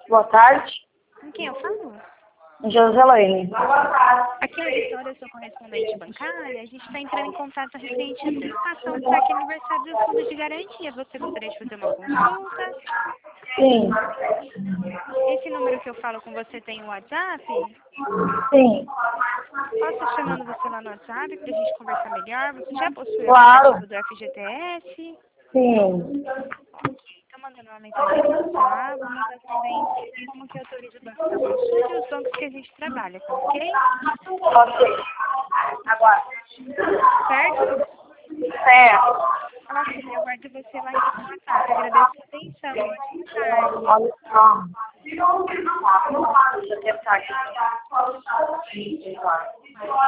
Boa tarde. Com quem eu falo? Joselene. Aqui é a Vitória, eu sou correspondente bancária. A gente está entrando em contato referente à antecipação do saque aniversário do fundo de garantia. Você gostaria de fazer uma consulta? Sim. Esse número que eu falo com você tem o WhatsApp? Sim. Posso estar chamando você lá no WhatsApp para a gente conversar melhor? Você já possui o Claro. aplicativo do FGTS? Sim. Estou mandando uma mensagem para você lá. Vou mandar também como que autoriza o banco da consulta e os bancos que a gente trabalha, tá ok? Ok. Aguarde. Certo? Certo. Ok, eu aguardo você lá então no WhatsApp. Agradeço a atenção. Boa tarde. Olha só. Deixa eu tentar aqui.